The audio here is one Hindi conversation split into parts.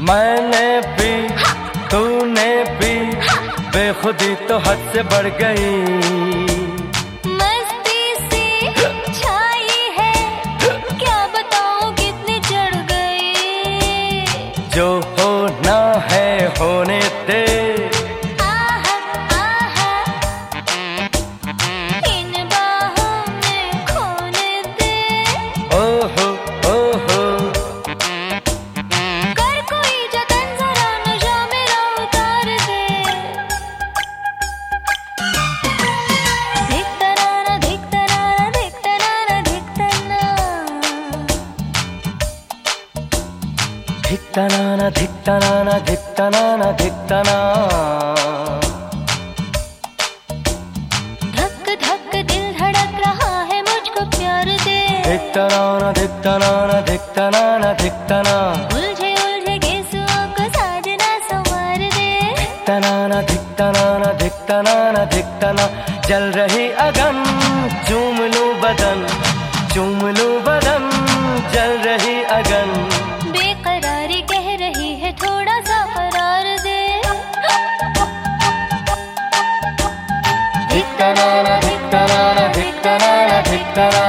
मैंने भी तूने भी बेखुदी तो हद से बढ़ गई। मस्ती सी छाई है, क्या बताऊं कितनी चढ़ गई। जो होना है होने दे, आहा आहा इन बाहों में खोने दे। ओहो ओहो कर कोई जतन, जरा नशा मेरा उतार दे। धिकतना ना धिकतना ना धिकतना ना धिकतना, धिकतना ना धिकतना ना धिकतना ना धिकतना। धक धक दिल धड़क रहा है, मुझको प्यार दे। धिकतना ना धिकतना ना धिकतना ना धिकतना। उलझे उलझे गेसुओं को साजना संवार दे। धिकतना ना धिकतना ना धिकतना ना धिकतना। जल रही अगन चूम लूं बदन, चूम लूं बदन, जल रही अगन। बेकरारी कह रही है, थोड़ा सा करार दे। धिकतना ना धिकतना ना धिकतना ना धिकतना।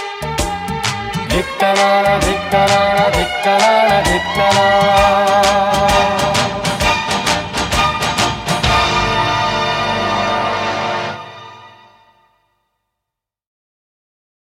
धिकतना ना धिकतना ना धिकतना ना धिकतना।